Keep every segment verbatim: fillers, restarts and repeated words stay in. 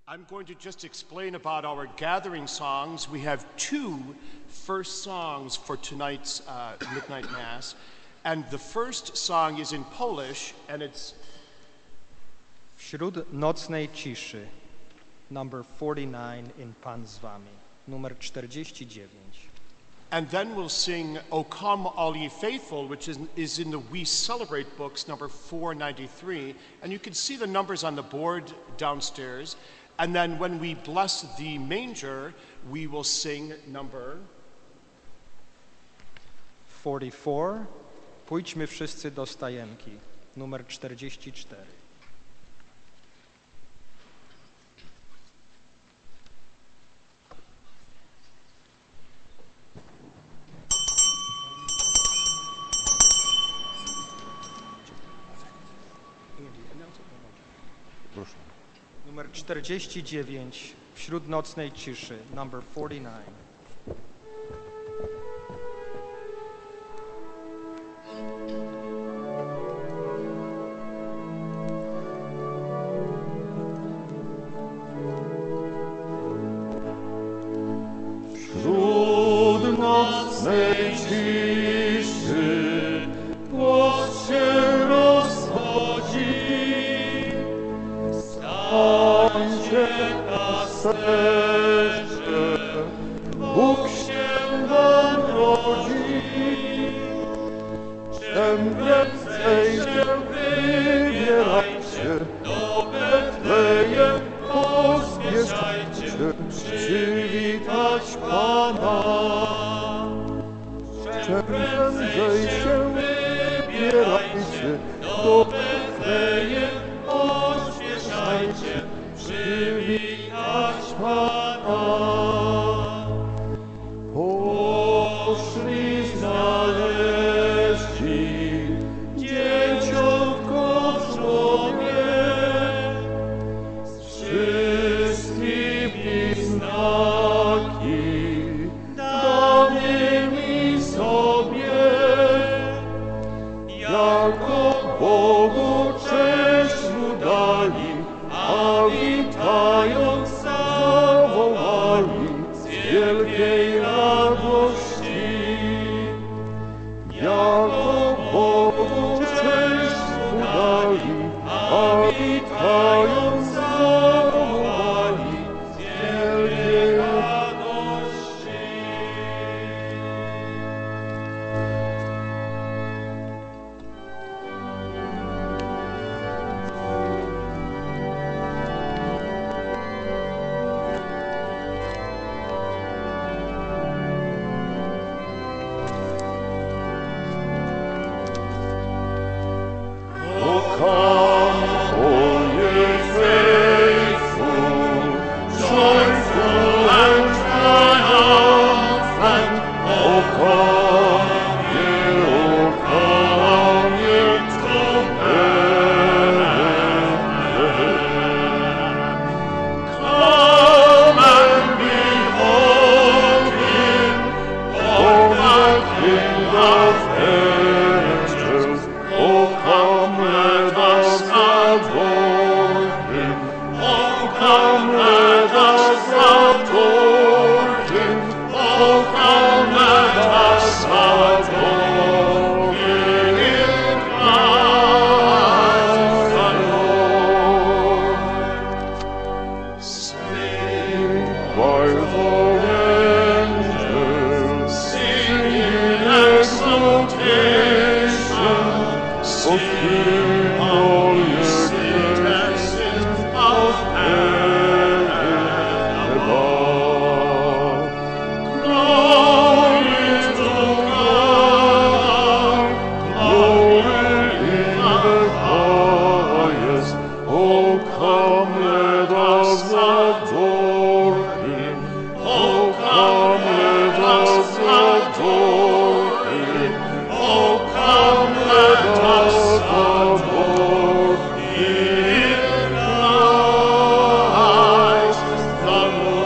I'm going to just explain about our gathering songs. We have two first songs for tonight's uh, Midnight Mass. And the first song is in Polish, and it's Wśród nocnej ciszy, number forty-nine in Pan z wami, numer czterdzieści dziewięć. And then we'll sing O Come All Ye Faithful, which is, is in the We Celebrate books, number four ninety-three. And you can see the numbers on the board downstairs. And then when we bless the manger, we will sing number forty-four. Pójdźmy wszyscy do stajenki, numer czterdzieści cztery. Proszę. Numer czterdzieści dziewięć, wśród nocnej ciszy, number forty-nine. Wśród nocnej ciszy głos się rozchodzi. Stańcie na serce, Bóg się wam rodzi. Czym prędzej się wybierajcie, do Betlejem pospieszajcie, przywitać Pana. Czym prędzej się wybierajcie, do Betlejem pospieszajcie, przywitać Pana. Poszli znaleźli dzieciątko w żłobie, z wszystkimi znaki danymi sobie, jako Bogu cześć mu dali, a witając zawołali z wielkiej radości. Jako Bogu cześć mu dali, a witając zawołali z wielkiej radości. O come, all ye faithful, joyful and triumphant. O come, ye, O come, ye to Bethlehem. Come and behold him, O the King of angels. O come, let us adore him. O come, let us adore him. O come, let us adore him, Christ the Lord. Sing while the angels sing in exultation. O King, all ye citizens of heaven above. Glory to God, glory in the highest. O come, let us adore him. O come, let us adore him. O come, let us adore him, Christ the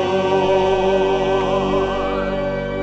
Lord.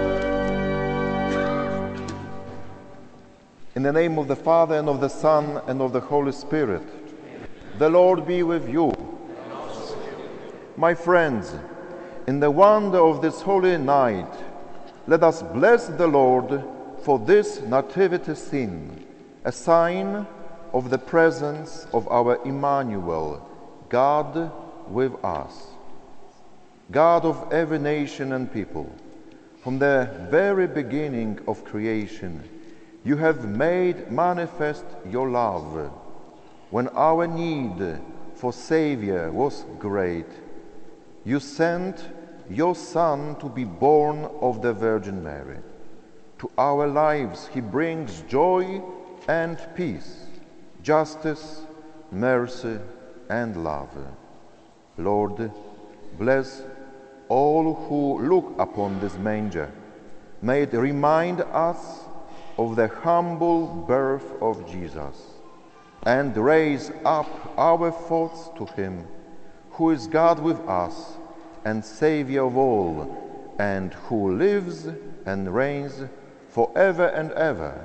In the name of the Father, and of the Son, and of the Holy Spirit. The Lord be with you. My friends, in the wonder of this holy night, let us bless the Lord for this nativity scene, a sign of the presence of our Emmanuel, God with us. God of every nation and people, from the very beginning of creation, you have made manifest your love. When our need for Savior was great, you sent your Son to be born of the Virgin Mary. To our lives he brings joy and peace, justice, mercy, and love. Lord, bless all who look upon this manger. May it remind us of the humble birth of Jesus and raise up our thoughts to him, who is God with us and Savior of all, and who lives and reigns forever and ever.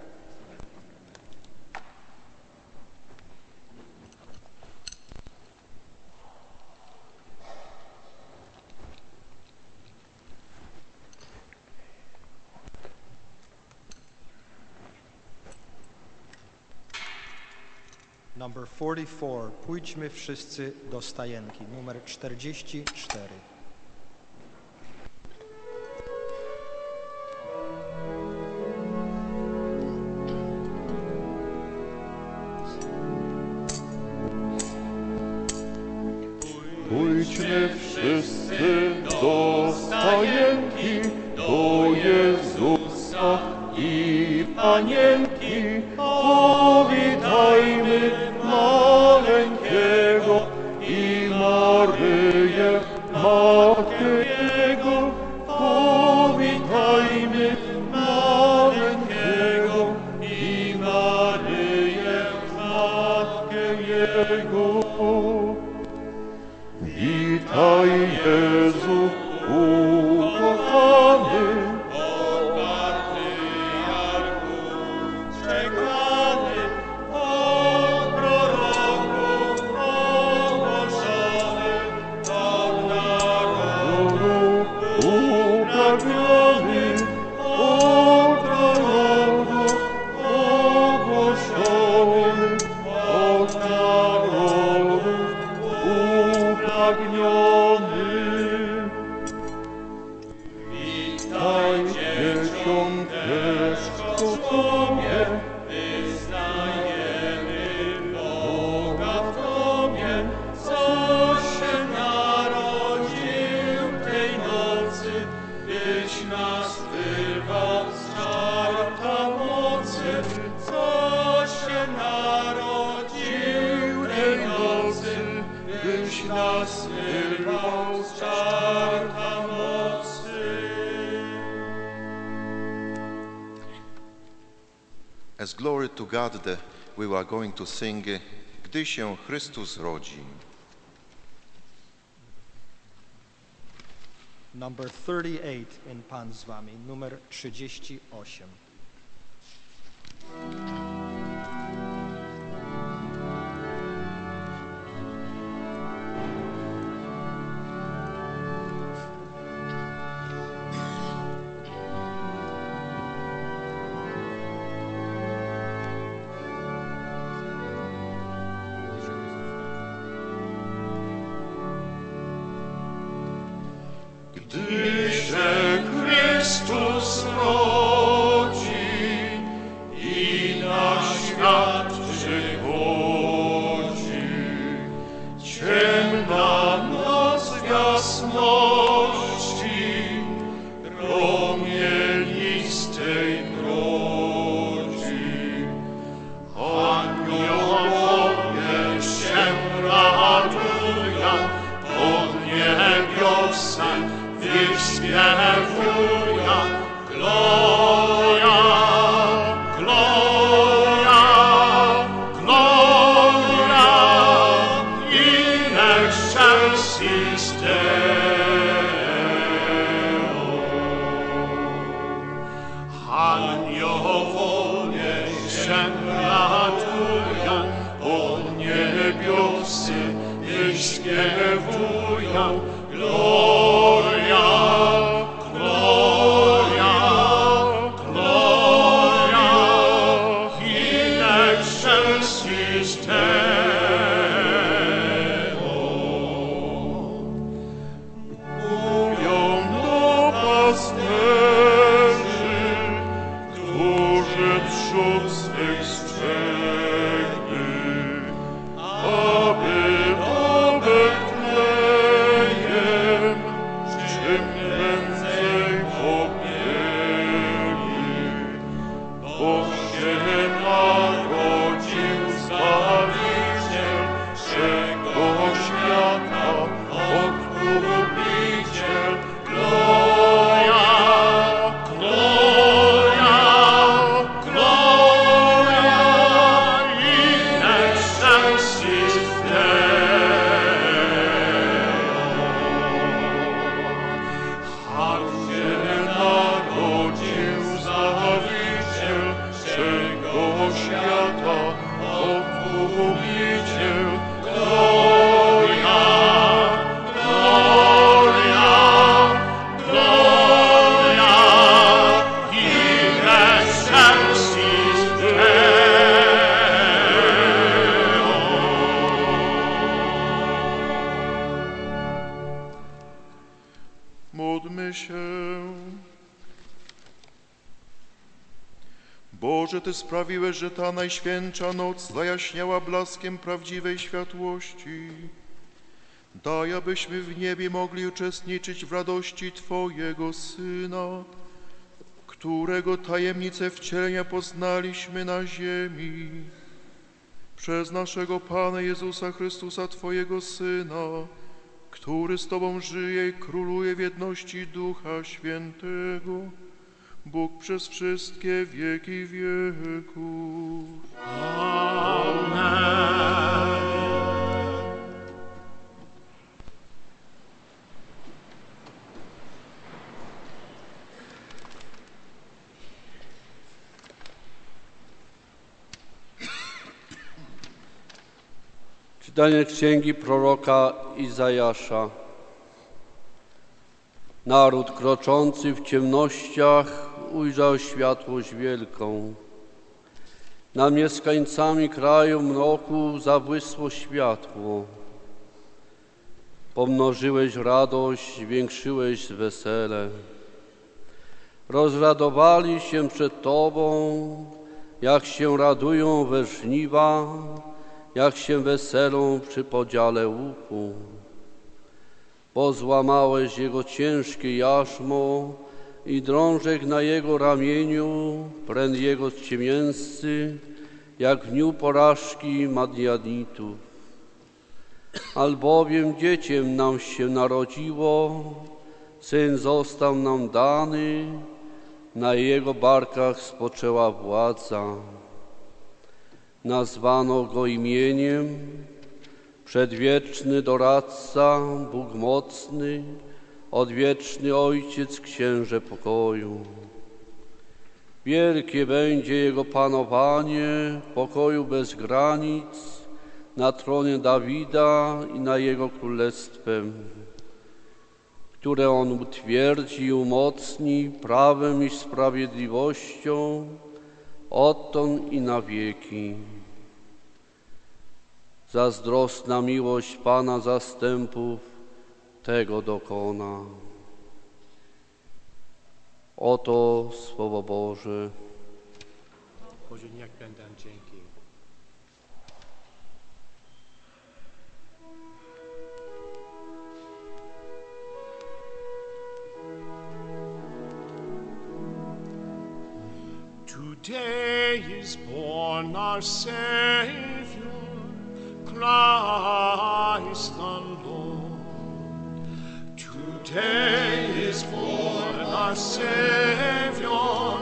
Number forty-four. Pójdźmy wszyscy do stajenki. Numer czterdzieści cztery. Pójdźmy wszyscy do stajenki, do Jezusa i Panienki, powitajmy maleńkiego i Maryję, Matkę Jego, powitajmy maleńkiego i Maryję, Matkę Jego. Witaj Jezu, ukochany, od patriarchu czekany, od proroków ogłoszony, od narodu upragniony, od narodu ogłoszony, od narodu upragniony. Witaj dzieciąteczko Tobie, wyznajemy Boga w Tobie, co się narodził tej nocy, byś nas wyrwał z czarta mocy, co się narodził tej nocy, byś nas wyrwał z czarta mocy. As glory to God that we are going to sing, Gdy się Chrystus rodzi. Number thirty-eight in Pan z wami. Numer trzydzieści osiem. Gdy się Chrystus rodzi i na świat przychodzi, ciemna noc w jasności promienistej brodzi. Aniołowie się radują, od niebiosa wyśpiewują, Gloria, Gloria, Gloria in excelsis Deo. Aniołowie się radują, od niebiosy wyśpiewują, Gloria, Gloria, Gloria in excelsis Deo. Mówią do pasterzy, którzy trzód swych strzegli, aby Betlejem czym prędzej pobiegli, bo się narodził Zbawiciel wszego świata, Odkupiciel. Gloria, Gloria, Gloria in excelsis narodził Zbawiciel wszego świata, Odkupiciel. Gloria, Gloria, Gloria in excelsis Deo. Módlmy się. Boże, Ty sprawiłeś, że ta najświętsza noc zajaśniała blaskiem prawdziwej światłości. Daj, abyśmy w niebie mogli uczestniczyć w radości Twojego Syna, którego tajemnicę wcielenia poznaliśmy na ziemi. Przez naszego Pana Jezusa Chrystusa, Twojego Syna, który z Tobą żyje i króluje w jedności Ducha Świętego, Bóg przez wszystkie wieki wieków. Amen. Czytanie księgi proroka Izajasza. Naród kroczący w ciemnościach ujrzał światłość wielką. Nad mieszkańcami kraju mroku zabłysło światło. Pomnożyłeś radość, zwiększyłeś wesele. Rozradowali się przed Tobą, jak się radują we żniwa, jak się weselą przy podziale łuku. Bo złamałeś jego ciężkie jarzmo i drążek na jego ramieniu, pręd jego ciemięscy, jak w dniu porażki Madianitów. Albowiem dzieciem nam się narodziło, syn został nam dany, na jego barkach spoczęła władza. Nazwano go imieniem Przedwieczny Doradca, Bóg Mocny, Odwieczny Ojciec, Księże Pokoju. Wielkie będzie Jego panowanie, pokoju bez granic, na tronie Dawida i na Jego królestwem, które On utwierdzi i umocni prawem i sprawiedliwością, odtąd i na wieki. Zazdrosna miłość Pana zastępów tego dokona. Oto Słowo Boże. Boże, niech będę dzięki. Today is born our Savior, Christ the Lord. Today is born our Savior,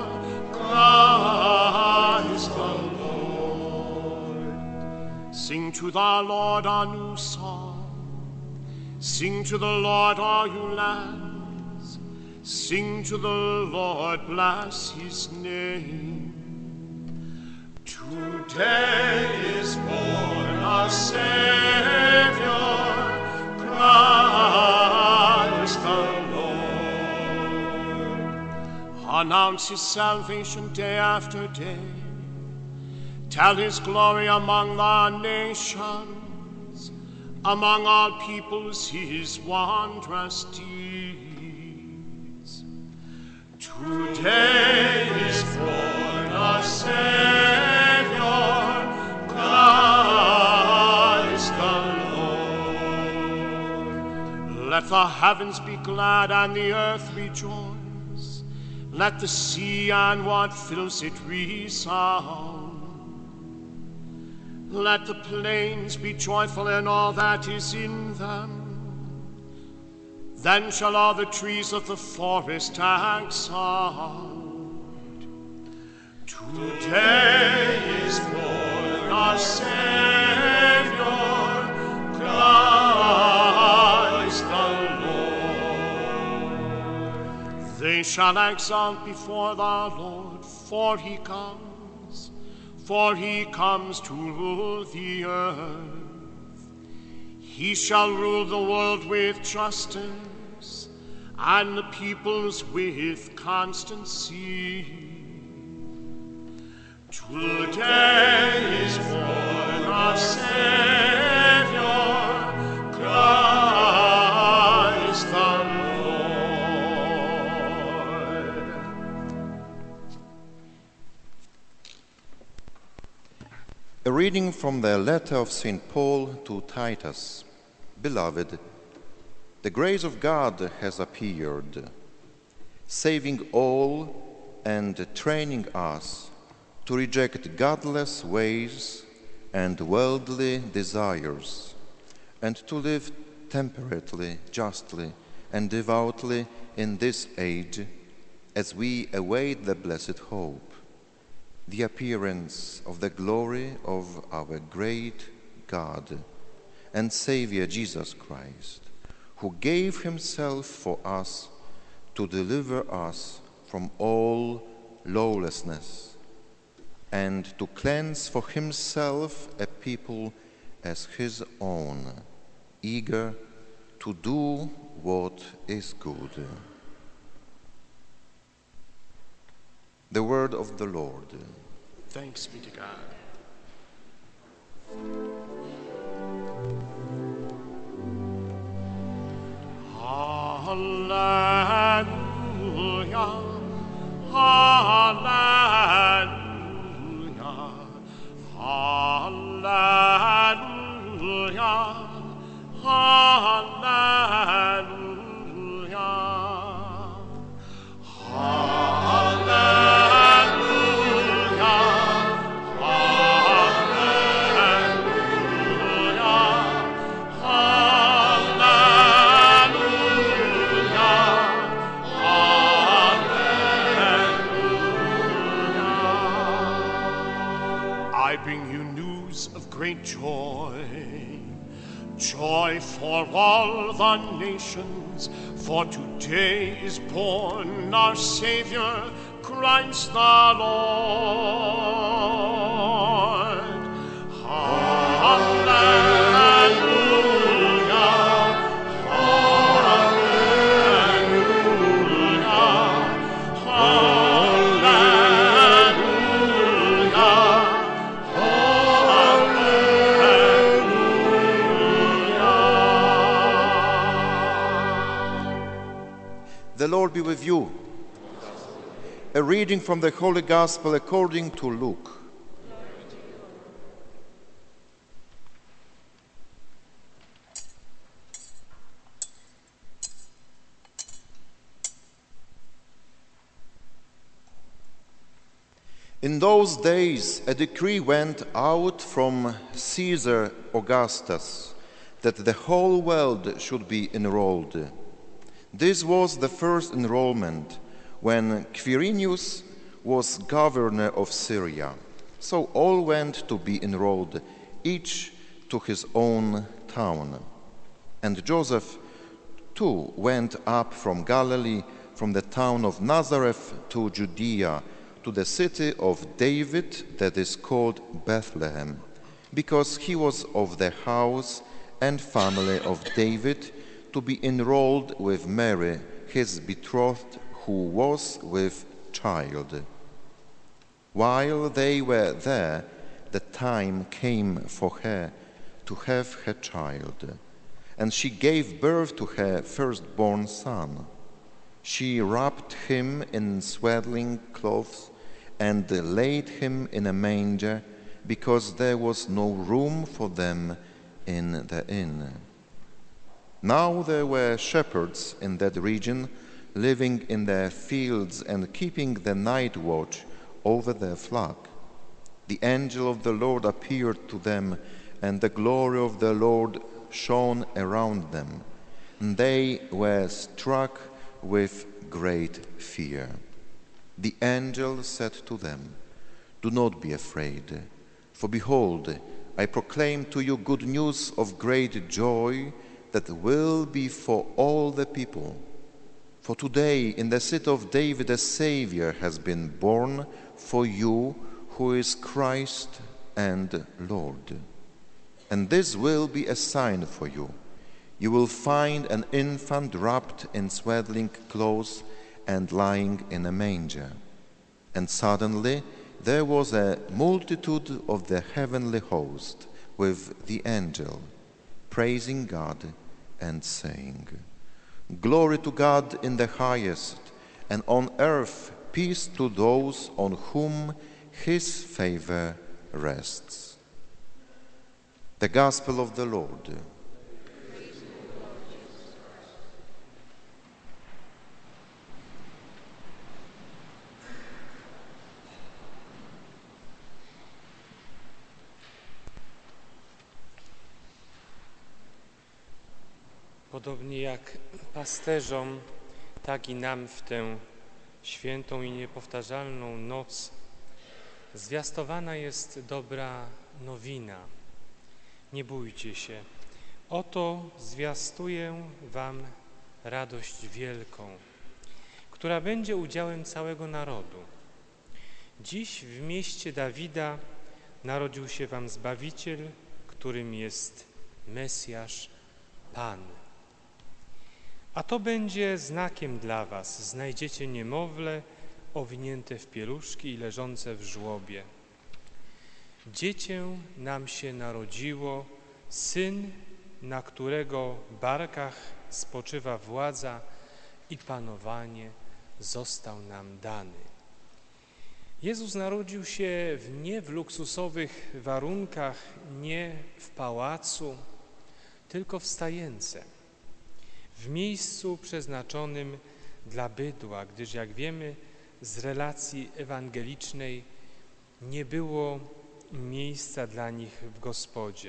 Christ the Lord. Sing to the Lord a new song. Sing to the Lord, all you lands. Sing to the Lord, bless his name. Today is born our Savior, Christ. Announce his salvation day after day. Tell his glory among the nations, among all peoples his wondrous deeds. Today is born a Savior, Christ the Lord. Let the heavens be glad and the earth rejoice. Let the sea and what fills it resound. Let the plains be joyful and all that is in them. Then shall all the trees of the forest exult. Today is born our Savior, Christ the Lord. They shall exult before the Lord, for he comes. For he comes to rule the earth. He shall rule the world with justice, and the peoples with constancy. Today is born our Savior, Christ the Lord. A reading from the letter of Saint Paul to Titus. Beloved, the grace of God has appeared, saving all and training us to reject godless ways and worldly desires, and to live temperately, justly, and devoutly in this age, as we await the blessed hope, the appearance of the glory of our great God and Savior Jesus Christ, who gave himself for us to deliver us from all lawlessness and to cleanse for himself a people as his own, eager to do what is good. The word of the Lord. Thanks be to God. Hallelujah, hallelujah, hallelujah, hallelujah, great joy, joy for all the nations, for today is born our Savior, Christ the Lord. Hallelujah. The Lord be with you. A reading from the Holy Gospel according to Luke. In those days, a decree went out from Caesar Augustus that the whole world should be enrolled. This was the first enrollment when Quirinius was governor of Syria. So all went to be enrolled, each to his own town. And Joseph too went up from Galilee, from the town of Nazareth to Judea, to the city of David that is called Bethlehem, because he was of the house and family of David, to be enrolled with Mary, his betrothed, who was with child. While they were there, the time came for her to have her child, and she gave birth to her firstborn son. She wrapped him in swaddling clothes and laid him in a manger, because there was no room for them in the inn. Now there were shepherds in that region, living in their fields and keeping the night watch over their flock. The angel of the Lord appeared to them, and the glory of the Lord shone around them. And they were struck with great fear. The angel said to them, "Do not be afraid, for behold, I proclaim to you good news of great joy that will be for all the people. For today in the city of David a Savior has been born for you, who is Christ and Lord. And this will be a sign for you. You will find an infant wrapped in swaddling clothes and lying in a manger." And suddenly there was a multitude of the heavenly host with the angel, praising God and saying, "Glory to God in the highest, and on earth peace to those on whom his favor rests." The Gospel of the Lord. Podobnie jak pasterzom, tak i nam w tę świętą i niepowtarzalną noc zwiastowana jest dobra nowina. Nie bójcie się. Oto zwiastuję wam radość wielką, która będzie udziałem całego narodu. Dziś w mieście Dawida narodził się wam Zbawiciel, którym jest Mesjasz, Pan. A to będzie znakiem dla was. Znajdziecie niemowlę owinięte w pieluszki i leżące w żłobie. Dziecię nam się narodziło, Syn, na którego barkach spoczywa władza i panowanie, został nam dany. Jezus narodził się w, nie w luksusowych warunkach, nie w pałacu, tylko w stajence, w miejscu przeznaczonym dla bydła, gdyż jak wiemy z relacji ewangelicznej nie było miejsca dla nich w gospodzie.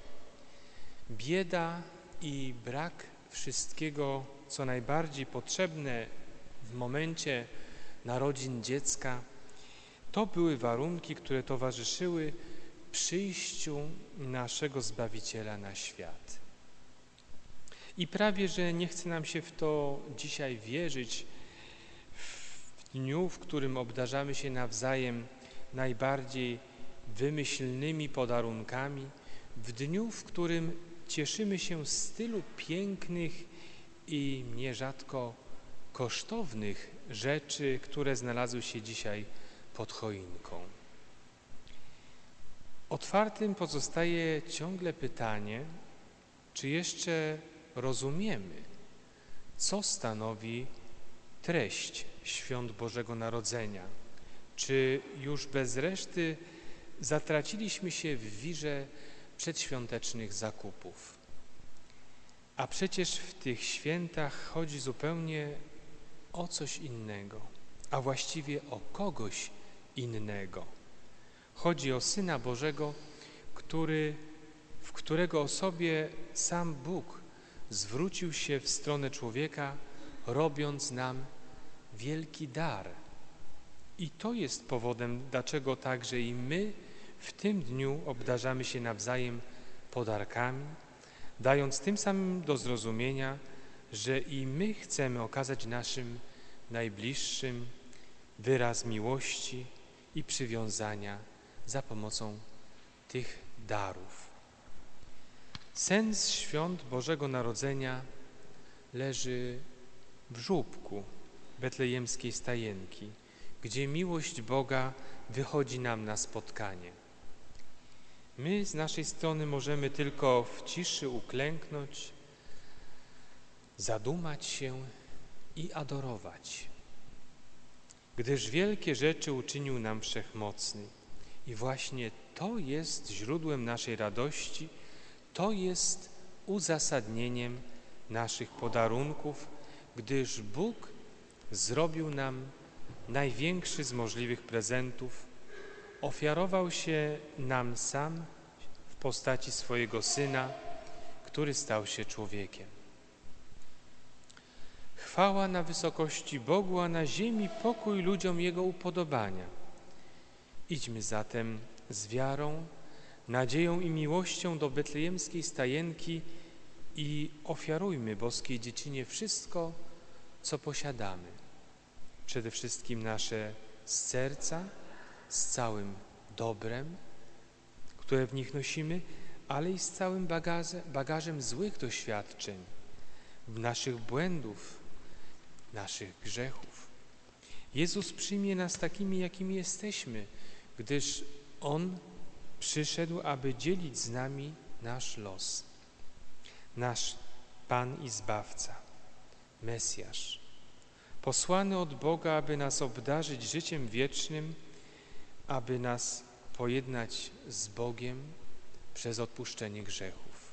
Bieda i brak wszystkiego, co najbardziej potrzebne w momencie narodzin dziecka, to były warunki, które towarzyszyły przyjściu naszego Zbawiciela na świat. I prawie, że nie chce nam się w to dzisiaj wierzyć, w dniu, w którym obdarzamy się nawzajem najbardziej wymyślnymi podarunkami, w dniu, w którym cieszymy się z tylu pięknych i nierzadko kosztownych rzeczy, które znalazły się dzisiaj pod choinką. Otwartym pozostaje ciągle pytanie, czy jeszcze rozumiemy, co stanowi treść świąt Bożego Narodzenia. Czy już bez reszty zatraciliśmy się w wirze przedświątecznych zakupów? A przecież w tych świętach chodzi zupełnie o coś innego, a właściwie o kogoś innego. Chodzi o Syna Bożego, który, w którego osobie sam Bóg zwrócił się w stronę człowieka, robiąc nam wielki dar. I to jest powodem, dlaczego także i my w tym dniu obdarzamy się nawzajem podarkami, dając tym samym do zrozumienia, że i my chcemy okazać naszym najbliższym wyraz miłości i przywiązania za pomocą tych darów. Sens świąt Bożego Narodzenia leży w żłóbku betlejemskiej stajenki. gdzie miłość Boga wychodzi nam na spotkanie. My z naszej strony możemy tylko w ciszy uklęknąć, zadumać się i adorować, gdyż wielkie rzeczy uczynił nam Wszechmocny. I właśnie to jest źródłem naszej radości, to jest uzasadnieniem naszych podarunków, gdyż Bóg zrobił nam największy z możliwych prezentów, ofiarował się nam sam w postaci swojego Syna, który stał się człowiekiem. Chwała na wysokości Bogu, a na ziemi pokój ludziom Jego upodobania. Idźmy zatem z wiarą, nadzieją i miłością do betlejemskiej stajenki i ofiarujmy boskiej dziecinie wszystko, co posiadamy. Przede wszystkim nasze serca z całym dobrem, które w nich nosimy, ale i z całym bagaże, bagażem złych doświadczeń, naszych błędów, naszych grzechów. Jezus przyjmie nas takimi, jakimi jesteśmy, gdyż On przyszedł, aby dzielić z nami nasz los. Nasz Pan i Zbawca, Mesjasz, posłany od Boga, aby nas obdarzyć życiem wiecznym, aby nas pojednać z Bogiem przez odpuszczenie grzechów.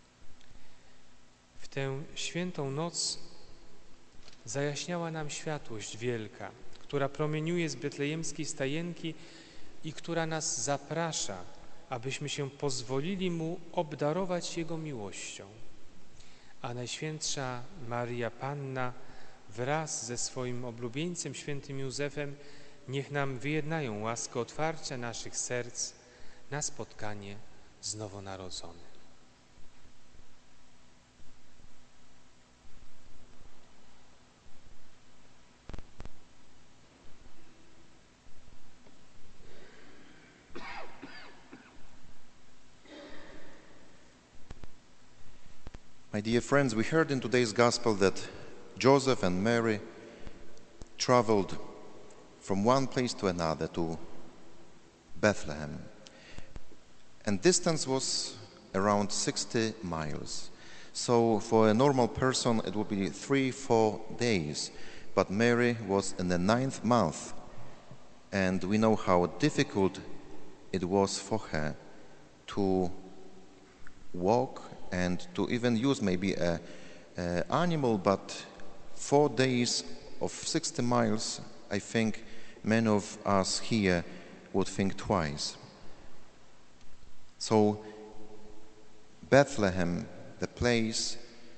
W tę świętą noc zajaśniała nam światłość wielka, która promieniuje z betlejemskiej stajenki i która nas zaprasza, abyśmy się pozwolili Mu obdarować Jego miłością. A Najświętsza Maria Panna wraz ze swoim oblubieńcem świętym Józefem niech nam wyjednają łaskę otwarcia naszych serc na spotkanie z nowonarodzonym. My dear friends, we heard in today's Gospel that Joseph and Mary traveled from one place to another, to Bethlehem. And distance was around sixty miles. So for a normal person it would be three, four days. But Mary was in the ninth month, and we know how difficult it was for her to walk and to even use maybe a, a animal, but four days of sixty miles, I think many of us here would think twice. So Bethlehem, the place,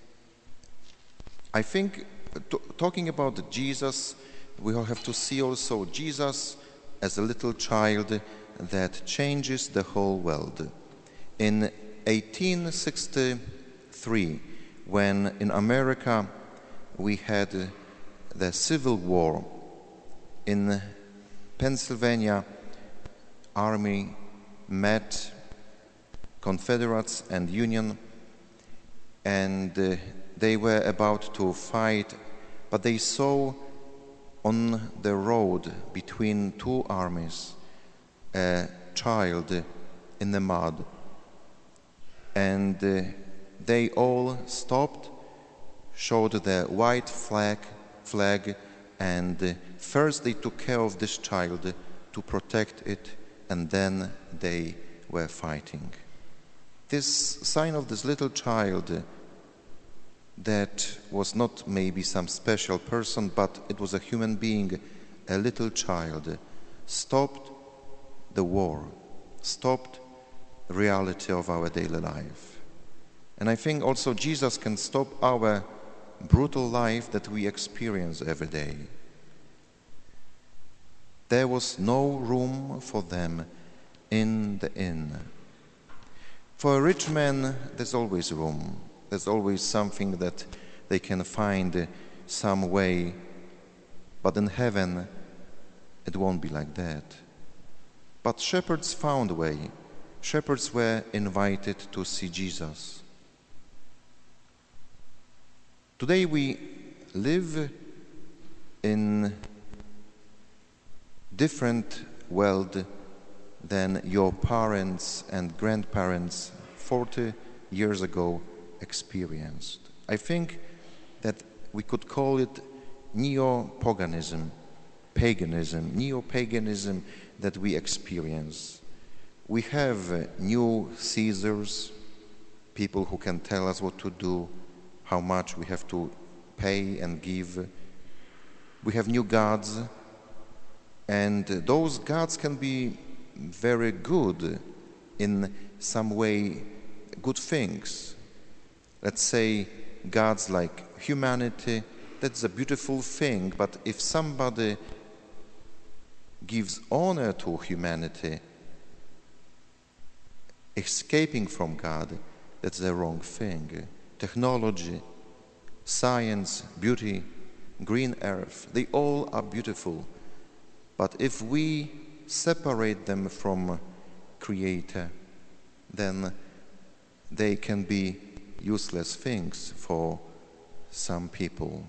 I think t- talking about Jesus, we all have to see also Jesus as a little child that changes the whole world. In eighteen sixty-three, when in America we had the Civil War, in Pennsylvania, army met Confederates and Union, and uh, they were about to fight, but they saw on the road between two armies a child in the mud. And uh, they all stopped, showed the white flag, flag, and uh, first they took care of this child to protect it, and then they were fighting. This sign of this little child uh, that was not maybe some special person, but it was a human being, a little child, stopped the war, stopped reality of our daily life. And I think also Jesus can stop our brutal life that we experience every day. There was no room for them in the inn. For a rich man, there's always room. There's always something that they can find some way. But in heaven, it won't be like that. But shepherds found a way. Shepherds were invited to see Jesus. Today we live in different world than your parents and grandparents forty years ago experienced. I think that we could call it neo-paganism, paganism, neo-paganism that we experience. We have uh, new Caesars, people who can tell us what to do, how much we have to pay and give. We have new gods, and uh, those gods can be very good in some way, good things. Let's say gods like humanity, that's a beautiful thing, but if somebody gives honor to humanity, escaping from God, that's the wrong thing. Technology, science, beauty, green earth, they all are beautiful. But if we separate them from Creator, then they can be useless things for some people.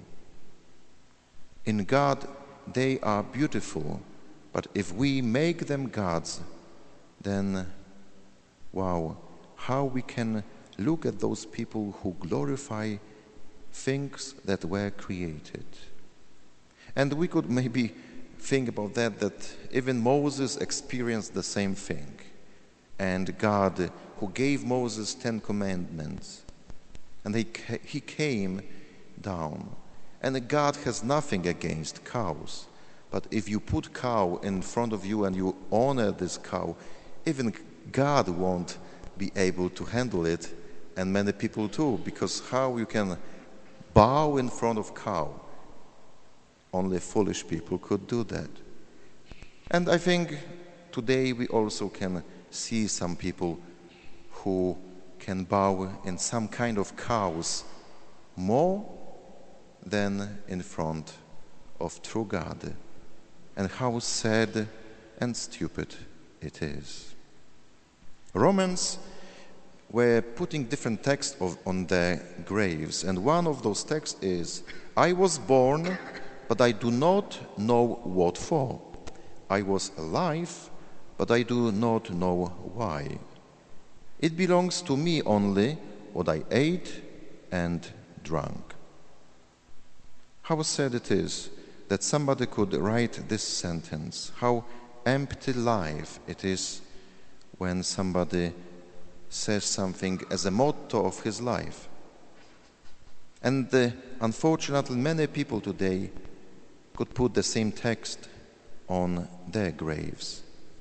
In God, they are beautiful, but if we make them gods, then, wow, how we can look at those people who glorify things that were created. And we could maybe think about that, that even Moses experienced the same thing. And God, who gave Moses Ten Commandments, and he, he came down. And God has nothing against cows. But if you put cow in front of you and you honor this cow, even God won't be able to handle it, and many people too, because how you can bow in front of cow? Only foolish people could do that. And I think today we also can see some people who can bow in some kind of cows more than in front of true God. And how sad and stupid it is. Romans were putting different texts of, on their graves, and one of those texts is, I was born, but I do not know what for. I was alive, but I do not know why. It belongs to me only what I ate and drank. How sad it is that somebody could write this sentence. How empty life it is when somebody says something as a motto of his life. And uh, unfortunately, many people today could put the same text on their graves.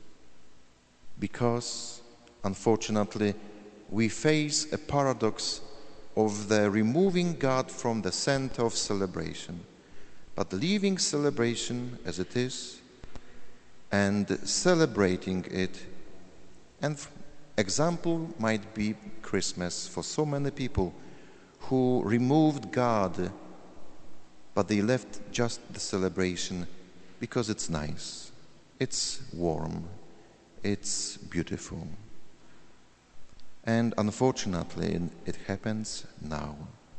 Because, unfortunately, we face a paradox of the removing God from the center of celebration, but leaving celebration as it is and celebrating it. And example might be Christmas for so many people who removed God, but they left just the celebration because it's nice, it's warm, it's beautiful. And unfortunately, it happens now.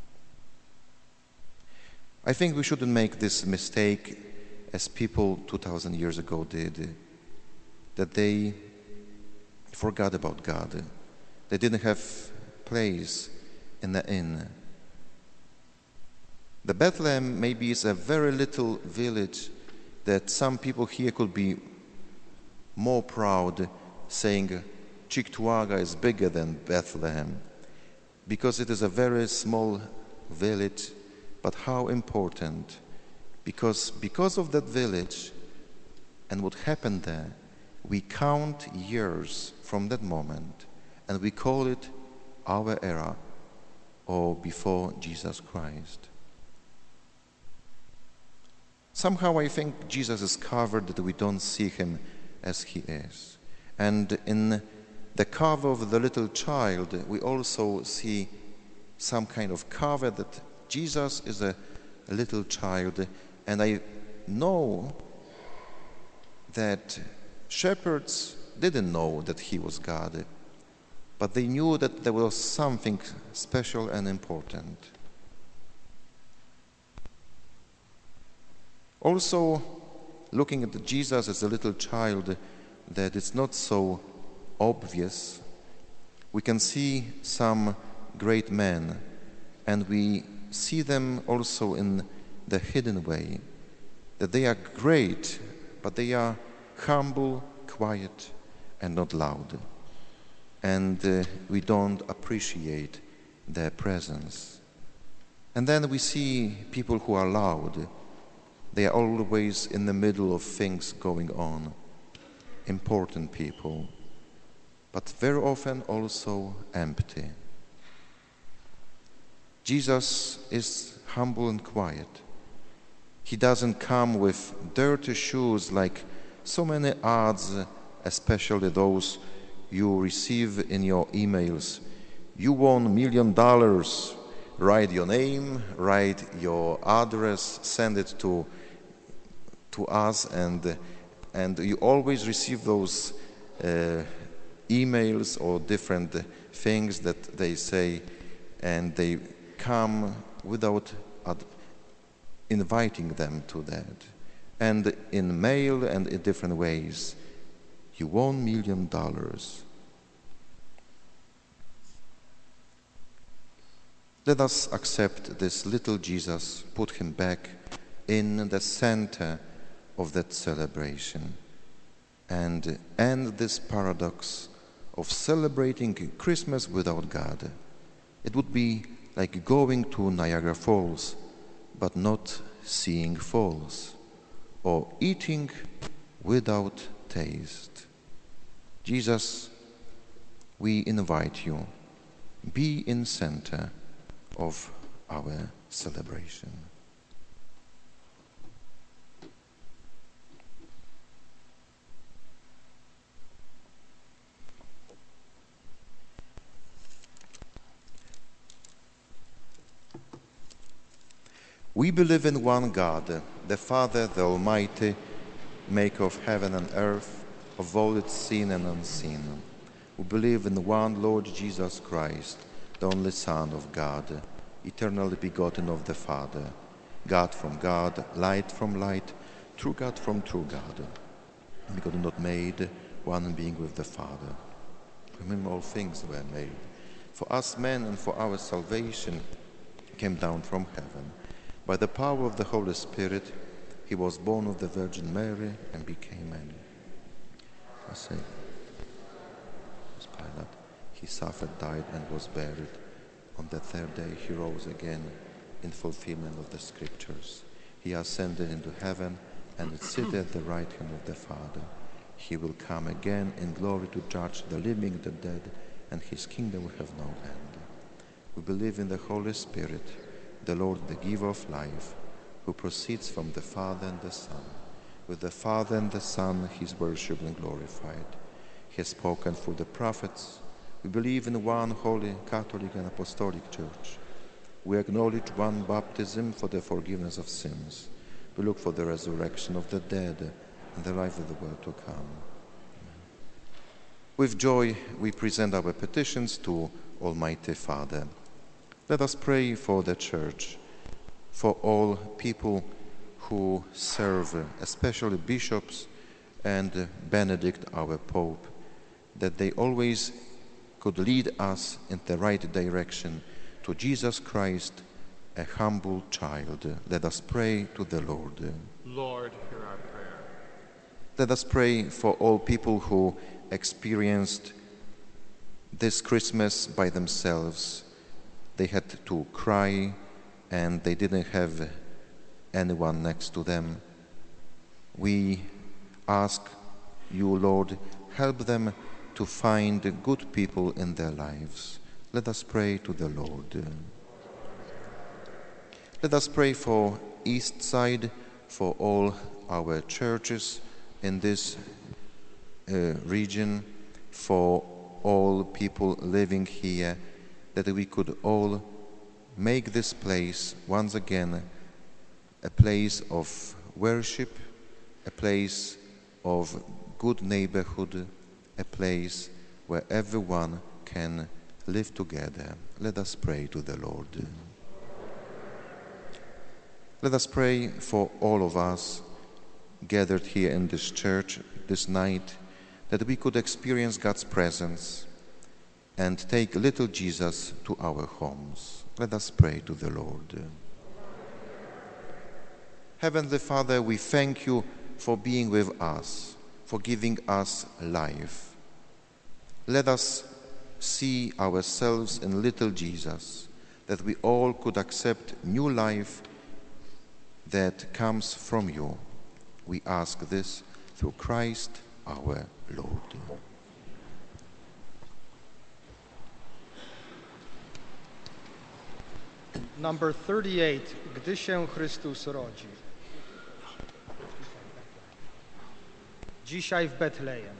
I think we shouldn't make this mistake as people two thousand years ago did, that they forgot about God. They didn't have place in the inn. The Bethlehem maybe is a very little village that some people here could be more proud saying Cheektowaga is bigger than Bethlehem, because it is a very small village, but how important, because because of that village and what happened there, we count years from that moment and we call it our era, or before Jesus Christ. Somehow I think Jesus is covered that we don't see him as he is. And in the cover of the little child, we also see some kind of cover that Jesus is a, a little child. And I know that shepherds didn't know that he was God, but they knew that there was something special and important. Also, looking at Jesus as a little child, that it's not so obvious. We can see some great men, and we see them also in the hidden way, that they are great, but they are humble, quiet, and not loud. And uh, we don't appreciate their presence. And then we see people who are loud. They are always in the middle of things going on, important people, but very often also empty. Jesus is humble and quiet. He doesn't come with dirty shoes like so many ads, especially those you receive in your emails. You won a million dollars. Write your name, write your address, send it to to us, and and you always receive those uh, emails or different things that they say, and they come without ad- inviting them to that. And in mail and in different ways, you won a million dollars. Let us accept this little Jesus, put him back in the center of that celebration, and end this paradox of celebrating Christmas without God. It would be like going to Niagara Falls, but not seeing falls, or eating without taste. Jesus, we invite you, be in center of our celebration. We believe in one God, the Father, the Almighty, maker of heaven and earth, of all its seen and unseen. We believe in one Lord Jesus Christ, the only Son of God, eternally begotten of the Father, God from God, light from light, true God from true God, God not made, one being with the Father. From him all things were made. For us men and for our salvation came down from heaven. By the power of the Holy Spirit, he was born of the Virgin Mary and became man. I say, Pilate, he suffered, died, and was buried. On the third day he rose again in fulfillment of the Scriptures. He ascended into heaven and is seated at the right hand of the Father. He will come again in glory to judge the living and the dead, and his kingdom will have no end. We believe in the Holy Spirit, the Lord, the giver of life, who proceeds from the Father and the Son. With the Father and the Son he is worshipped and glorified. He has spoken through the prophets. We believe in one holy, Catholic and Apostolic Church. We acknowledge one baptism for the forgiveness of sins. We look for the resurrection of the dead and the life of the world to come. Amen. With joy we present our petitions to Almighty Father. Let us pray for the Church, for all people who serve, especially bishops and Benedict, our Pope, that they always could lead us in the right direction to Jesus Christ, a humble child. Let us pray to the Lord. Lord, hear our prayer. Let us pray for all people who experienced this Christmas by themselves. They had to cry and they didn't have anyone next to them. We ask you, Lord, help them to find good people in their lives. Let us pray to the Lord. Let us pray for East Side, for all our churches in this uh, region, for all people living here, that we could all make this place once again a place of worship, a place of good neighborhood, a place where everyone can live together. Let us pray to the Lord. Let us pray for all of us, gathered here in this church this night, that we could experience God's presence and take little Jesus to our homes. Let us pray to the Lord. Heavenly Father, we thank you for being with us, for giving us life. Let us see ourselves in little Jesus, that we all could accept new life that comes from you. We ask this through Christ our Lord. Number thirty-eight, Gdy się Chrystus rodzi. Dzisiaj w Betlejem.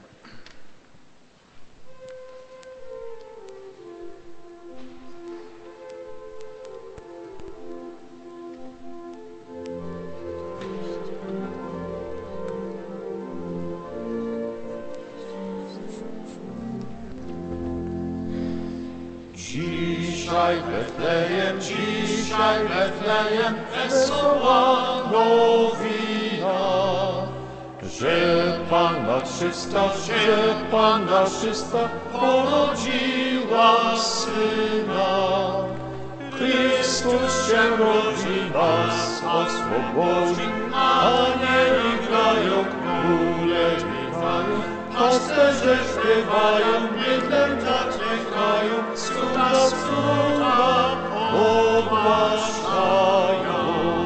Dzisiaj Betlejem, dzisiaj Betlejem, wesoła nowina, że Panna czysta, że Panna czysta porodziła Syna. Chrystus się rodzi, nas oswobodzi, anieli grają, króle witają, pasterze śpiewają, mydlęta czekają, cuda, cuda ogłaszają.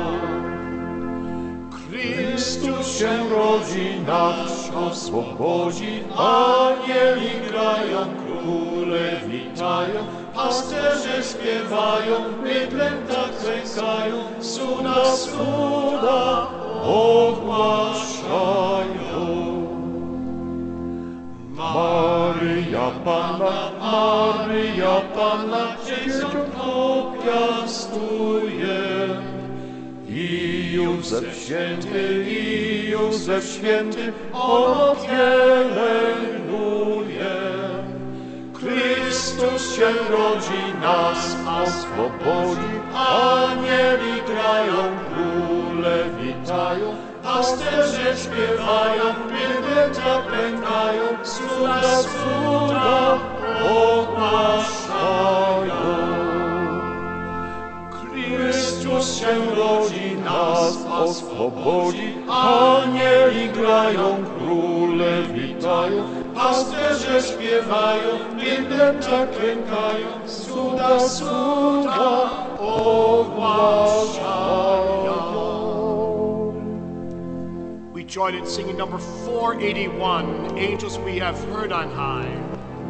Chrystus się rodzi, nas oswobodzi, anieli grają, króle witają, pasterze śpiewają, mydlęta czekają, cuda, cuda ogłaszają. Maryja Panna, Maryja Panna, dzieciątko piastuje. I Józef święty, i Józef święty, ono pielęgnuje. Chrystus się rodzi, nas oswobodzi, anieli grają, króle witają, pasterze śpiewają, mydlęta pękają, cuda, cuda ogłaszają. Chrystus się rodzi, nas oswobodzi, anieli grają, króle witają, pasterze śpiewają, mydlęta klękają, cuda, cuda ogłaszają. We join in singing number four eighty-one, Angels We Have Heard on High.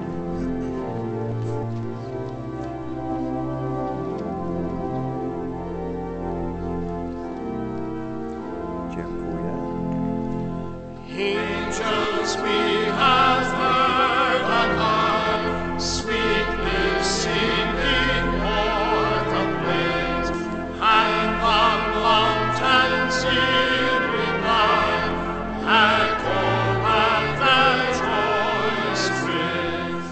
Dziękuję. Angels we have heard on high, sweetly singing o'er the plains, and on mountains in reply, echo and their joys with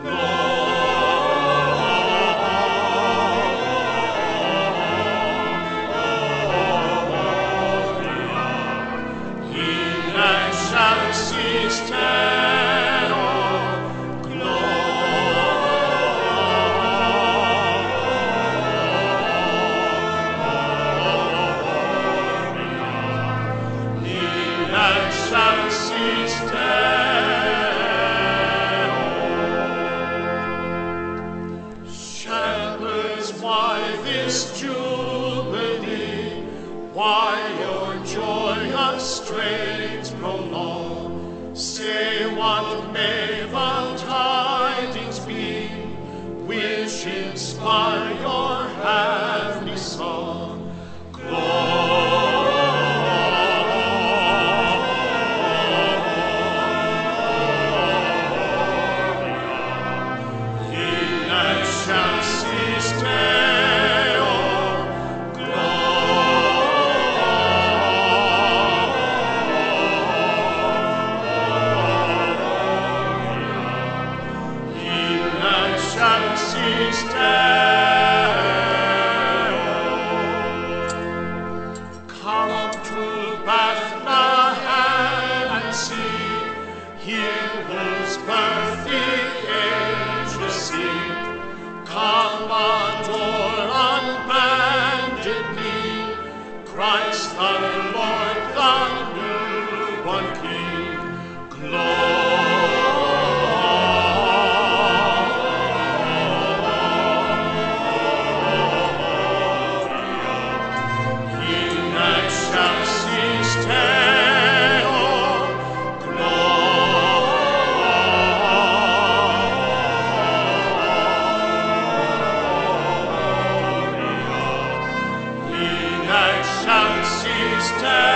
glory. He that shall cease terror, glory. He that shall cease terror. Shepherds, why this jubilee? Why your joyous strains prolong? Say what may the tidings be, which inspire your heavenly song. Gloria. He that shall cease terror, glory. adore on bended knee Christ the Lord, the newborn King. Gloria in excelsis Deo. Excelsis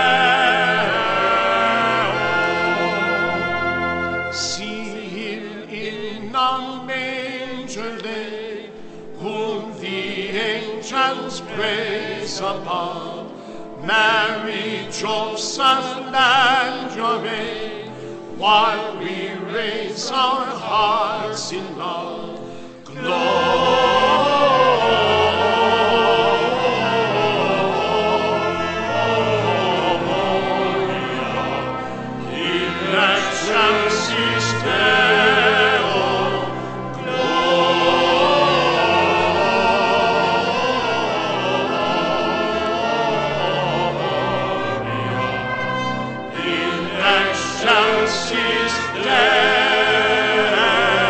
Deo. See him in a manger laid, whom the angels praise above. Mary, Joseph, lend your aid, while we raise our hearts in love. Excelsis Deo, Gloria in excelsis Deo.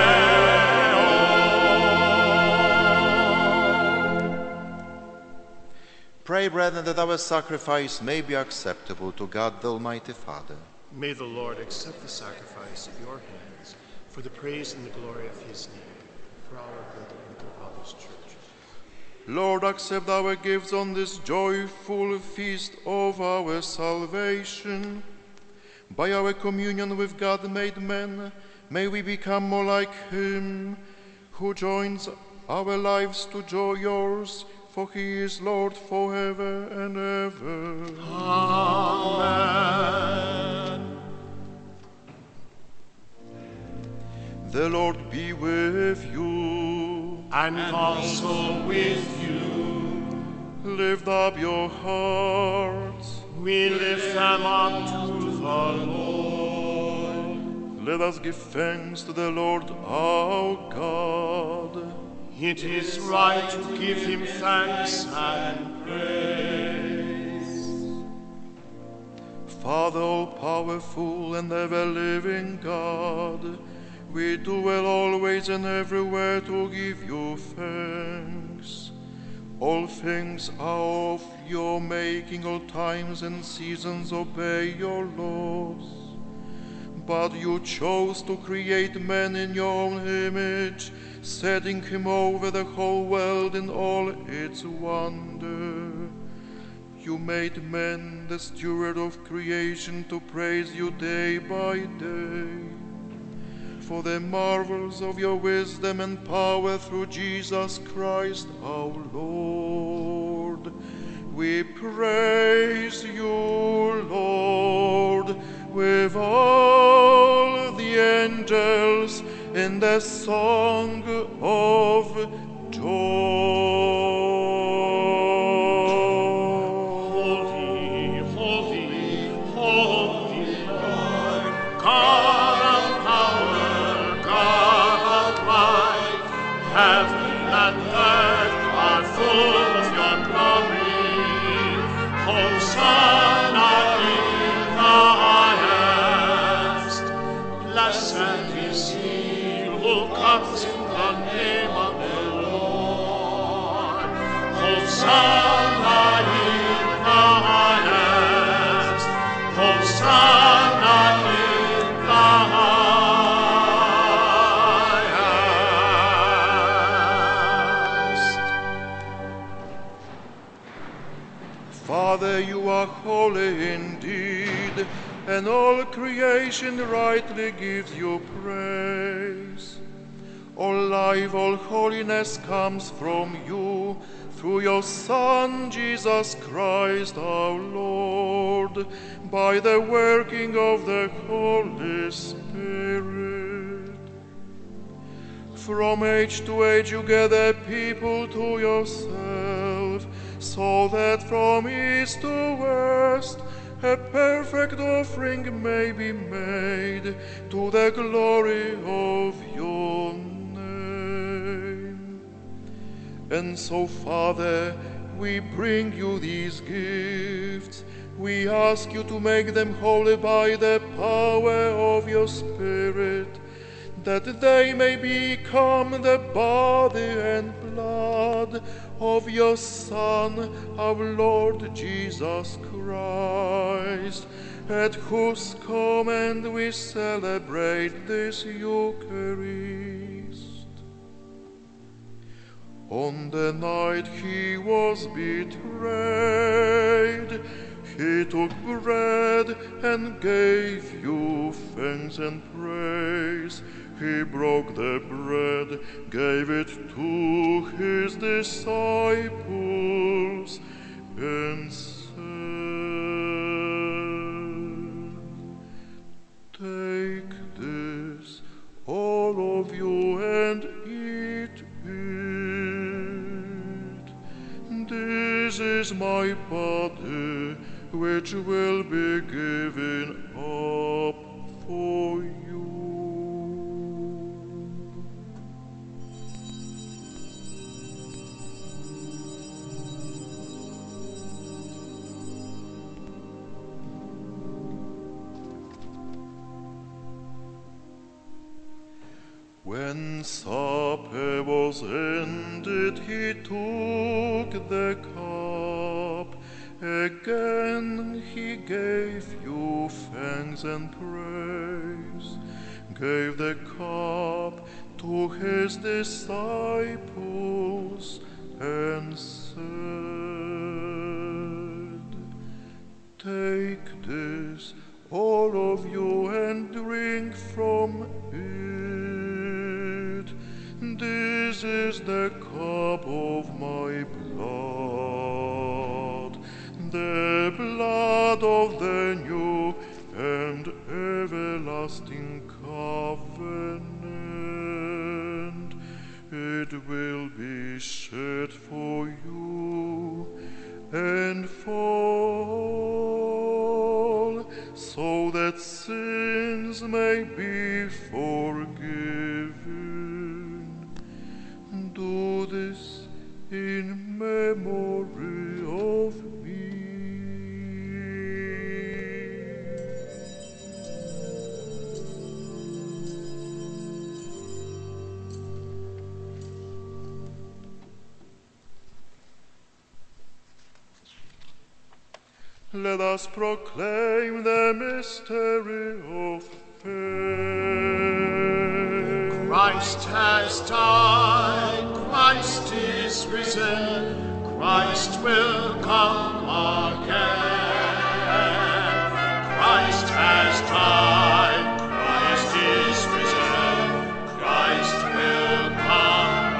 Pray, brethren, that our sacrifice may be acceptable to God the Almighty Father. May the Lord accept the sacrifice at your hands for the praise and the glory of his name, for our good and the Father's church. Lord, accept our gifts on this joyful feast of our salvation. By our communion with God made man, may we become more like him, who joins our lives to joy yours, for he is Lord forever and ever. Amen. The Lord be with you. And also with you. Lift up your hearts. We lift them up to the Lord. Let us give thanks to the Lord our God. It is right to give him thanks and praise. Father, all-powerful and ever-living God, we do well always and everywhere to give you thanks. All things are of your making, all times and seasons obey your laws. But you chose to create man in your own image, setting him over the whole world in all its wonder. You made man the steward of creation to praise you day by day. For the marvels of your wisdom and power through Jesus Christ our Lord. We praise you, Lord, with all the angels in the song of joy. Holy, holy, holy Lord, God of power, God of life, heaven and earth are full of your glory. Hosanna in the highest. Blessed is he who comes in the name of the Lord. Hosanna in the highest. Hosanna in the highest. Father, you are holy indeed, and all creation rightly gives you praise. All life, all holiness comes from you, through your Son, Jesus Christ our Lord, by the working of the Holy Spirit. From age to age you gather people to yourself, so that from east to west a perfect offering may be made to the glory of your name. And so, Father, we bring you these gifts. We ask you to make them holy by the power of your Spirit, that they may become the body and blood of your Son, our Lord Jesus Christ, at whose command we celebrate this Eucharist. On the night he was betrayed, he took bread and gave you thanks and praise. He broke the bread, gave it to his disciples, and said, "Take this, all of you, and eat it. This is my body, which will be given up for you." When supper was ended, he took the cup. Again he gave you thanks and praise, gave the cup to his disciples, and said, "Take this, all of you, and drink from it. This is the cup of my blood, the blood of the new and everlasting covenant. It will be shed for you and for all, so that sins may be forgiven. Do this in memory of me." Let us proclaim the mystery of faith. Christ has died, Christ is risen, Christ will come again. Christ has died, Christ is risen, Christ will come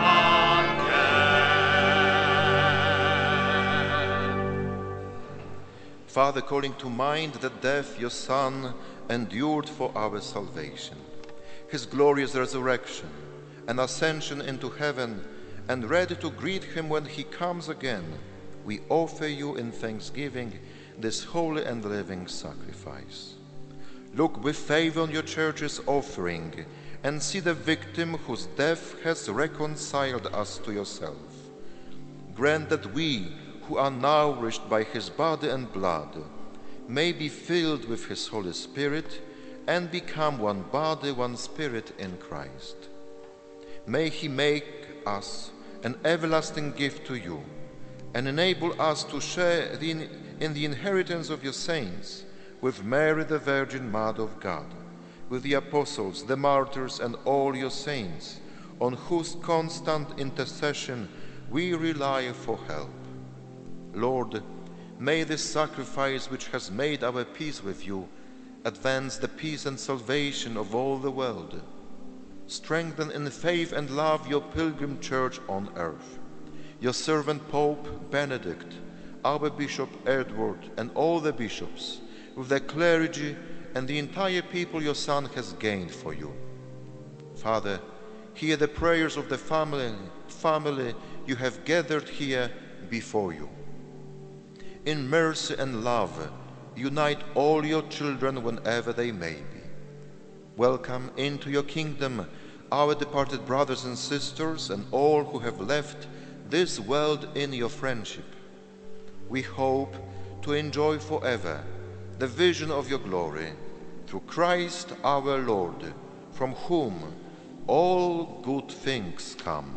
again. Father, calling to mind the death your Son endured for our salvation, his glorious resurrection and ascension into heaven, and ready to greet him when he comes again, we offer you in thanksgiving this holy and living sacrifice. Look with favor on your church's offering and see the victim whose death has reconciled us to yourself. Grant that we, who are nourished by his body and blood, may be filled with his Holy Spirit and become one body, one spirit in Christ. May he make us an everlasting gift to you and enable us to share the, in the inheritance of your saints with Mary, the Virgin Mother of God, with the apostles, the martyrs, and all your saints, on whose constant intercession we rely for help. Lord, may this sacrifice, which has made our peace with you, advance the peace and salvation of all the world. Strengthen in faith and love your pilgrim church on earth, your servant Pope Benedict, our Bishop Edward, and all the bishops, with their clergy and the entire people your Son has gained for you. Father, hear the prayers of the family, family you have gathered here before you. In mercy and love, unite all your children whenever they may be. Welcome into your kingdom our departed brothers and sisters and all who have left this world in your friendship. We hope to enjoy forever the vision of your glory through Christ our Lord, from whom all good things come.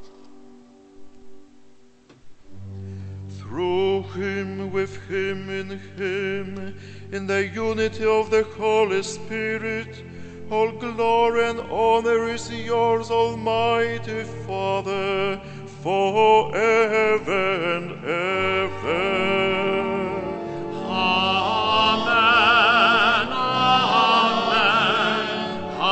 Through him, with him, in him, in the unity of the Holy Spirit, all glory and honor is yours, Almighty Father, forever and ever. Amen, amen,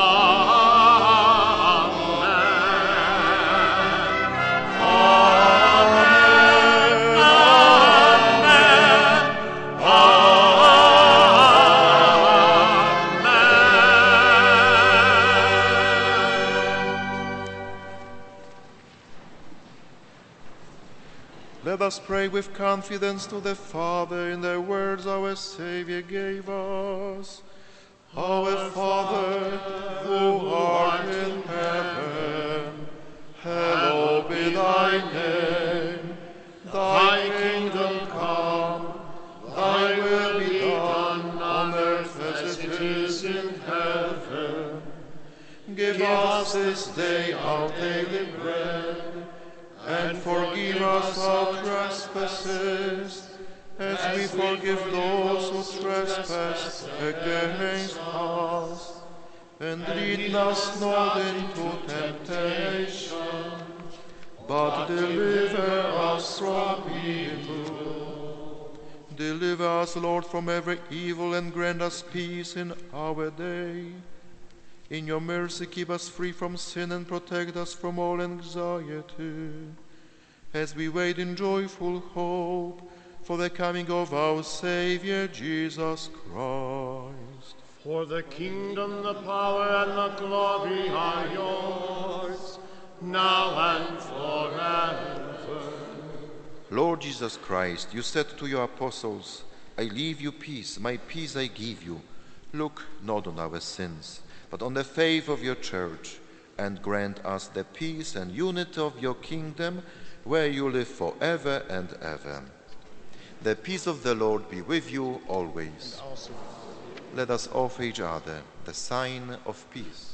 Let us pray with confidence to the Father in the words our Savior gave us. Our Father, who art in heaven, hallowed be thy name. Thy kingdom come, thy will be done on earth as it is in heaven. Give us this day our daily bread, and forgive us our trespasses, as we forgive those who trespass against us. And lead us not into temptation, but deliver us from evil. Deliver us, Lord, from every evil, and grant us peace in our day. In your mercy, keep us free from sin and protect us from all anxiety, as we wait in joyful hope for the coming of our Savior, Jesus Christ. For the kingdom, the power, and the glory are yours, now and forever. Lord Jesus Christ, you said to your apostles, I leave you peace, my peace I give you. Look not on our sins, but on the faith of your church, and grant us the peace and unity of your kingdom, where you live forever and ever. The peace of the Lord be with you always. Let us offer each other the sign of peace.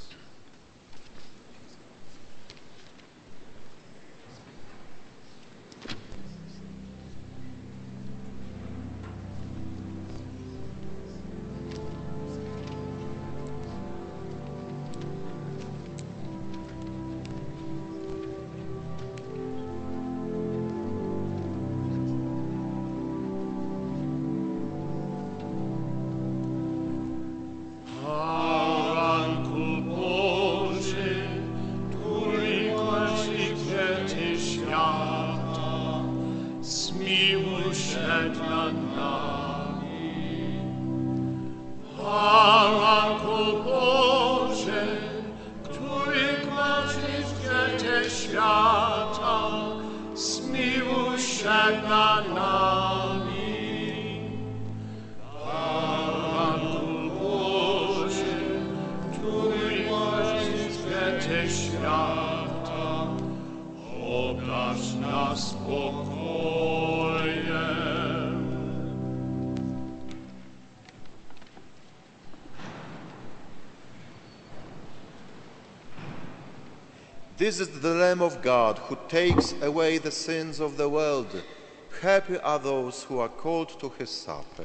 This is the Lamb of God who takes away the sins of the world. Happy are those who are called to his supper.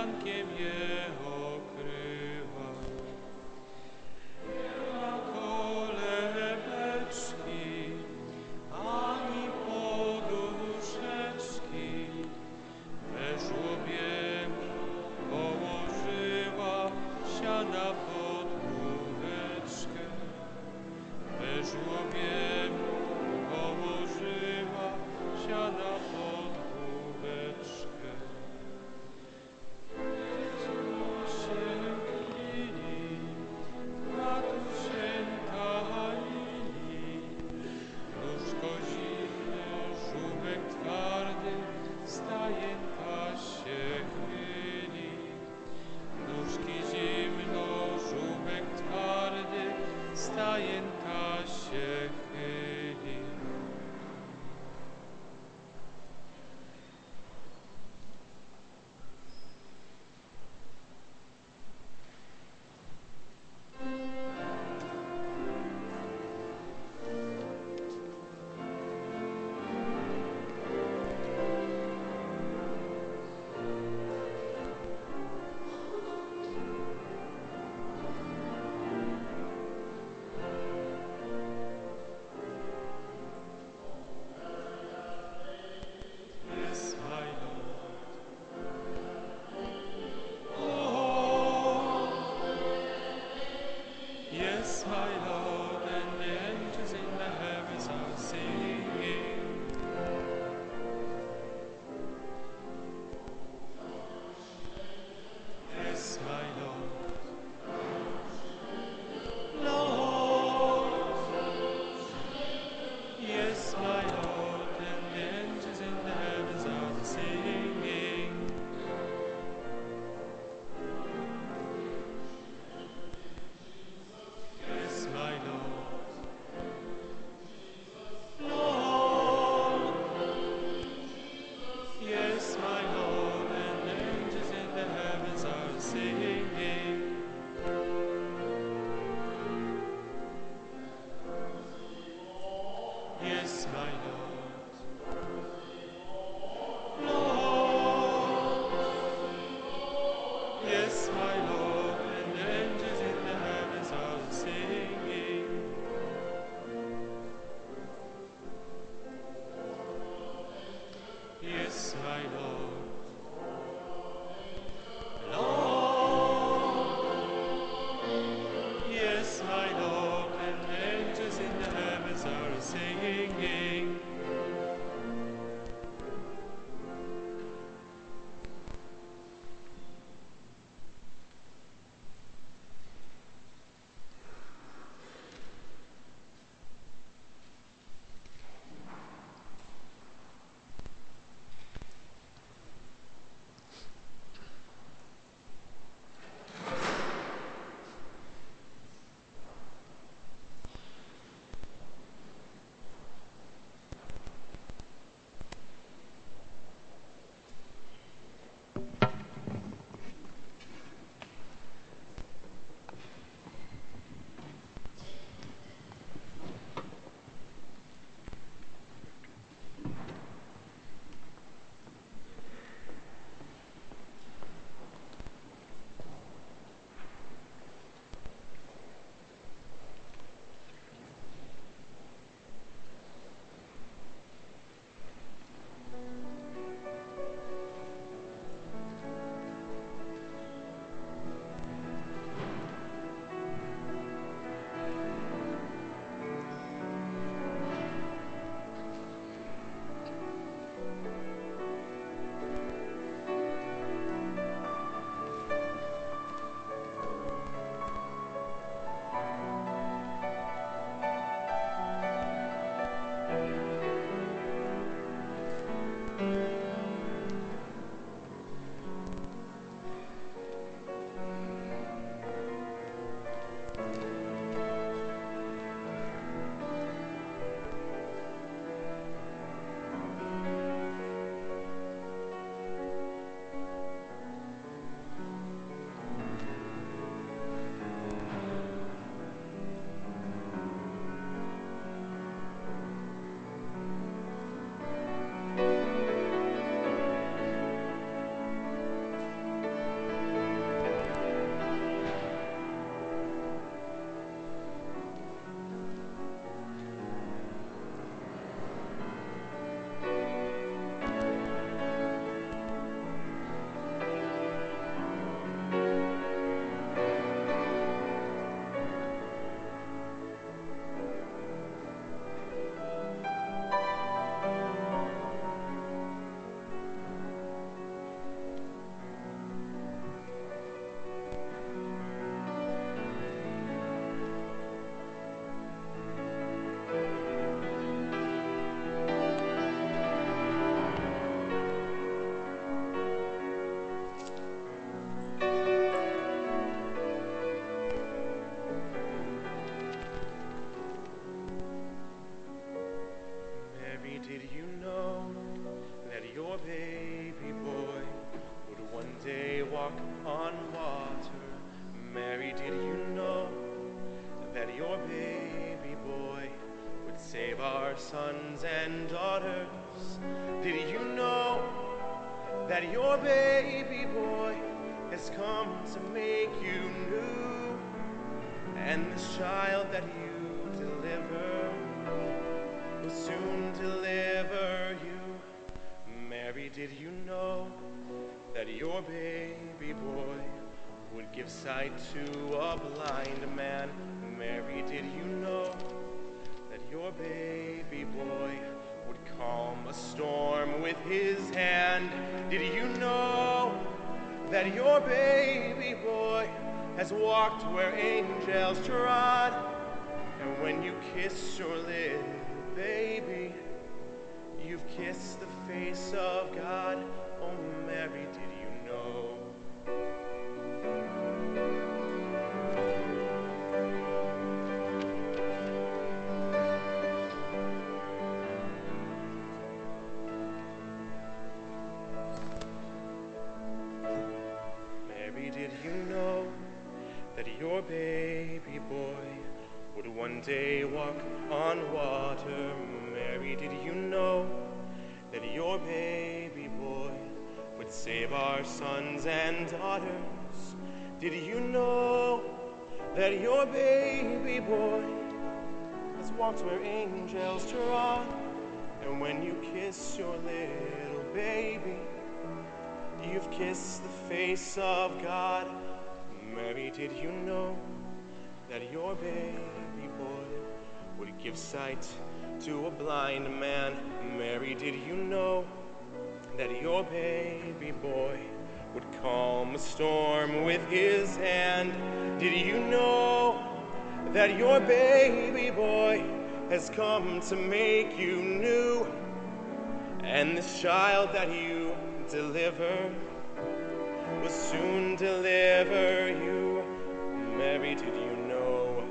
wiankiem je okrywa. Na kolebeczki, ani poduszeczki, we żłobie położyła, siada pod główeczkę. We żłobie położyła, siada pod główeczkę. Się chwili, matusieńka Lili, nóżko zimne, żółbek twardy, stajenka się chyli. Nóżki zimno, żółbek twardy, stajenka się chyli. Yes, my Lord. Oh, yes, my Lord, and the angels in the heavens are singing. Yes, my Lord. Lord, yes, my Lord, and the angels in the heavens are singing. Yes, my Lord. Lord, yes, my Lord, and the angels in the heavens are singing. Yes, my Lord. Lord, yes, my Lord, and the angels in the heavens are singing. Yes, my Lord. Lord, yes, my Lord, and the angels in the heavens are singing. our sons and daughters. Did you know that your baby boy has come to make you new? And this child that you deliver will soon deliver you. Mary, did you know that your baby boy would give sight to a blind man? Mary, did you know that your baby boy would calm a storm with his hand? Did you know that your baby boy has walked where angels trod? And when you kiss your little baby, you've kissed the face of God. Oh, Mary, did you know? Mary, did you know that your baby boy would one day walk on water? Mary, did you know that your baby boy would save our sons and daughters? Did you know that your baby boy has walked where angels trod? And when you kiss your little baby, you've kissed the face of God. Mary, did you know that your baby boy would give sight to a blind man? Mary, did you know that your baby boy would calm a storm with his hand? Did you know that your baby boy has come to make you new? And this child that you deliver will soon deliver you. Mary, did you know?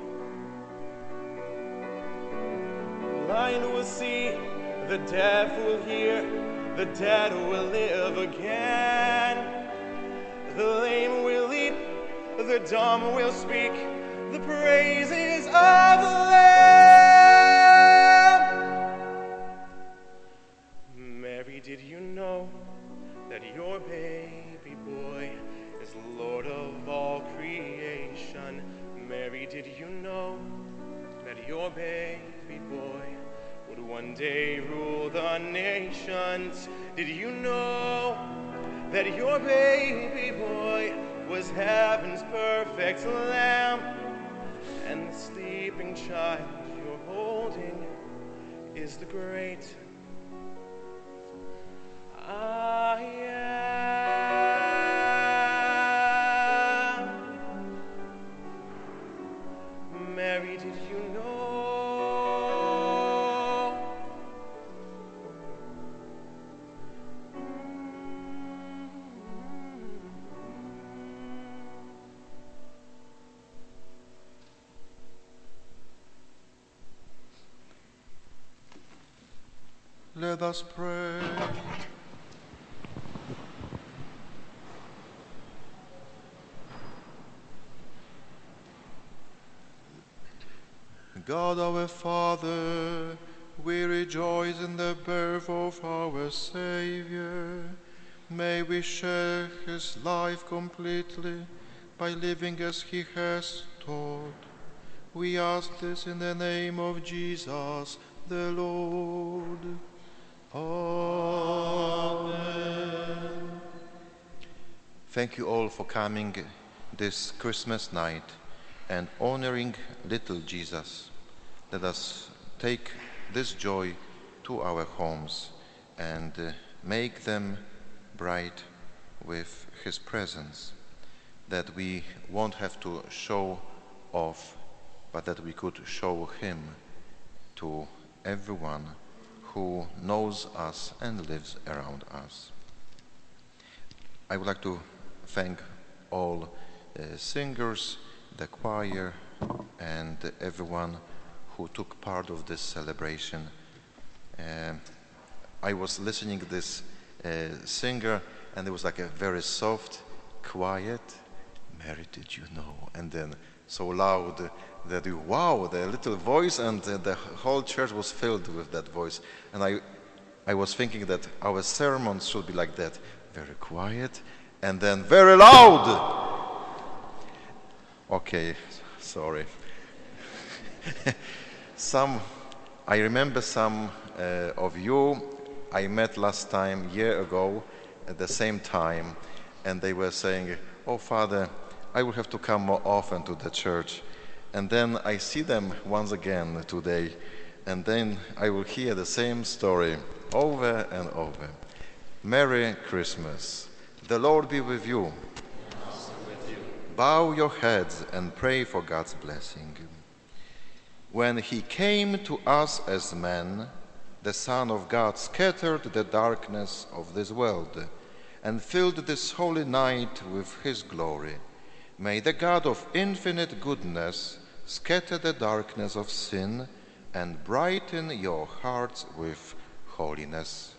The blind will see, the deaf will hear, the dead will live again. The lame will leap, the dumb will speak, the praises of the Lamb. Mary, did you know that your baby boy is Lord of all creation? Mary, did you know that your baby boy would one day rule the nations? Did you know that your baby boy was heaven's perfect lamb? And the sleeping child you're holding is the great I am. Mary, did you know? Let us pray. God our Father, we rejoice in the birth of our Savior. May we share his life completely by living as he has taught. We ask this in the name of Jesus, the Lord. Amen. Thank you all for coming this Christmas night and honoring little Jesus. Let us take this joy to our homes and uh, make them bright with his presence, that we won't have to show off, but that we could show him to everyone who knows us and lives around us. I would like to thank all uh, singers, the choir, and everyone who took part of this celebration. Uh, I was listening to this uh, singer, and it was like a very soft, quiet, Mary, did you know? And then so loud that you, wow, the little voice, and uh, the whole church was filled with that voice. And I, I was thinking that our sermons should be like that, very quiet and then very loud. Okay, sorry. Some, I remember some uh, of you I met last time, year ago, at the same time, and they were saying, oh, Father, I will have to come more often to the church. And then I see them once again today, and then I will hear the same story over and over. Merry Christmas. The Lord be with you. Also with you. Bow your heads and pray for God's blessing. When he came to us as men, the Son of God scattered the darkness of this world and filled this holy night with his glory. May the God of infinite goodness scatter the darkness of sin and brighten your hearts with holiness.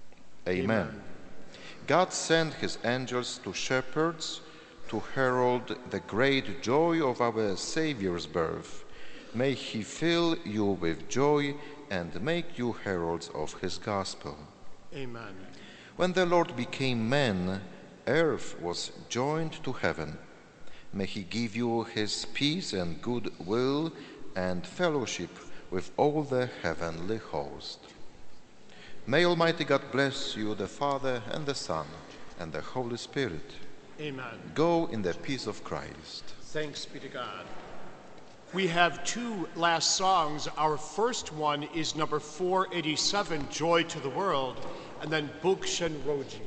Amen. Amen. God sent his angels to shepherds to herald the great joy of our Savior's birth. May he fill you with joy and make you heralds of his gospel. Amen. When the Lord became man, earth was joined to heaven. May he give you his peace and good will and fellowship with all the heavenly host. May Almighty God bless you, the Father and the Son and the Holy Spirit. Amen. Go in the peace of Christ. Thanks be to God. We have two last songs. Our first one is number four eighty-seven, Joy to the World, and then Bóg się rodzi.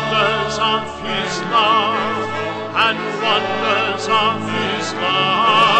Wonders of his love.